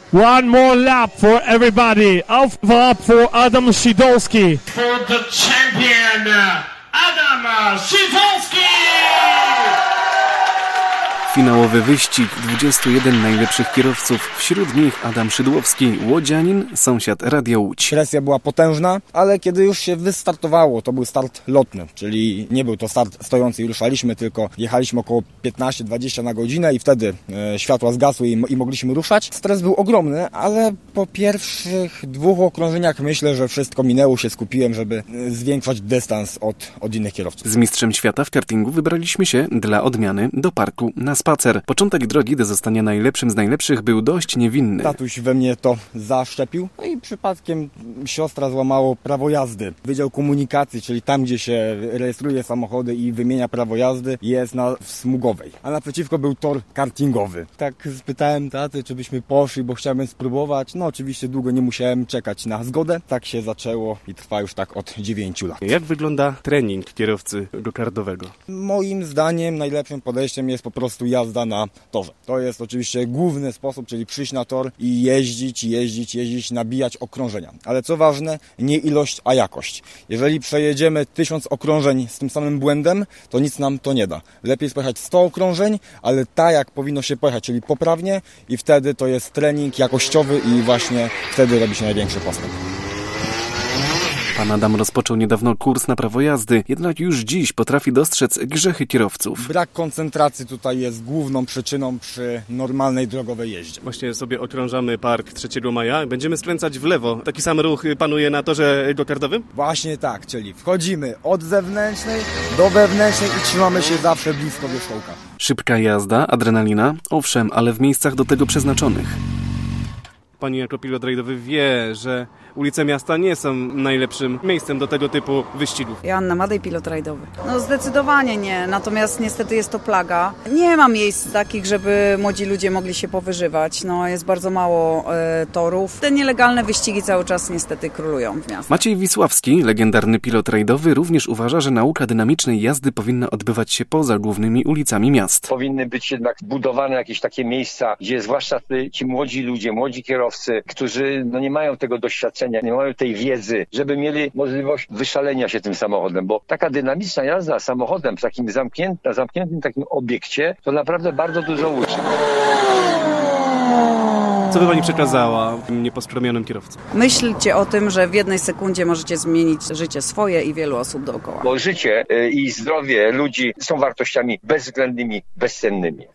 One more lap for everybody. Auf lap for Adam Szydolski. For the champion, Adam Szydolski! Finałowy wyścig, 21 najlepszych kierowców, wśród nich Adam Szydłowski, łodzianin, sąsiad Radia Łódź. Presja była potężna, ale kiedy już się wystartowało, to był start lotny, czyli nie był to start stojący i ruszaliśmy, tylko jechaliśmy około 15-20 na godzinę i wtedy światła zgasły i mogliśmy ruszać. Stres był ogromny, ale po pierwszych 2 okrążeniach myślę, że wszystko minęło, się skupiłem, żeby zwiększać dystans od innych kierowców. Z mistrzem świata w kartingu wybraliśmy się dla odmiany do parku na spacer. Początek drogi do zostania najlepszym z najlepszych był dość niewinny. Tatuś we mnie to zaszczepił, no i przypadkiem siostra złamało prawo jazdy. Wydział Komunikacji, czyli tam, gdzie się rejestruje samochody i wymienia prawo jazdy, jest na Smugowej, a naprzeciwko był tor kartingowy. Tak spytałem taty, czy byśmy poszli, bo chciałem spróbować. No oczywiście długo nie musiałem czekać na zgodę. Tak się zaczęło i trwa już tak od 9 lat. Jak wygląda trening kierowcy go-kardowego? Moim zdaniem najlepszym podejściem jest po prostu jazda na torze. To jest oczywiście główny sposób, czyli przyjść na tor i jeździć, nabijać okrążenia. Ale co ważne, nie ilość, a jakość. Jeżeli przejedziemy 1000 okrążeń z tym samym błędem, to nic nam to nie da. Lepiej jest pojechać 100 okrążeń, ale tak jak powinno się pojechać, czyli poprawnie i wtedy to jest trening jakościowy i właśnie wtedy robi się największy postęp. Pan Adam rozpoczął niedawno kurs na prawo jazdy, jednak już dziś potrafi dostrzec grzechy kierowców. Brak koncentracji tutaj jest główną przyczyną przy normalnej drogowej jeździe. Właśnie sobie okrążamy park 3 maja. Będziemy skręcać w lewo. Taki sam ruch panuje na torze go-kardowym? Właśnie tak, czyli wchodzimy od zewnętrznej do wewnętrznej i trzymamy się zawsze blisko wierzchołka. Szybka jazda, adrenalina, owszem, ale w miejscach do tego przeznaczonych. Pani jako pilot rajdowy wie, że ulice miasta nie są najlepszym miejscem do tego typu wyścigów. Joanna Madej, pilot rajdowy. No zdecydowanie nie, natomiast niestety jest to plaga. Nie ma miejsc takich, żeby młodzi ludzie mogli się powyżywać. No jest bardzo mało torów. Te nielegalne wyścigi cały czas niestety królują w miastach. Maciej Wisławski, legendarny pilot rajdowy, również uważa, że nauka dynamicznej jazdy powinna odbywać się poza głównymi ulicami miast. Powinny być jednak budowane jakieś takie miejsca, gdzie zwłaszcza ci młodzi ludzie, młodzi kierowcy, którzy nie mają tego doświadczenia, nie mają tej wiedzy, żeby mieli możliwość wyszalenia się tym samochodem, bo taka dynamiczna jazda samochodem w takim zamkniętym takim obiekcie, to naprawdę bardzo dużo uczy. Co by pani przekazała nieposkromionym kierowcom? Myślcie o tym, że w jednej sekundzie możecie zmienić życie swoje i wielu osób dookoła. Bo życie i zdrowie ludzi są wartościami bezwzględnymi, bezcennymi.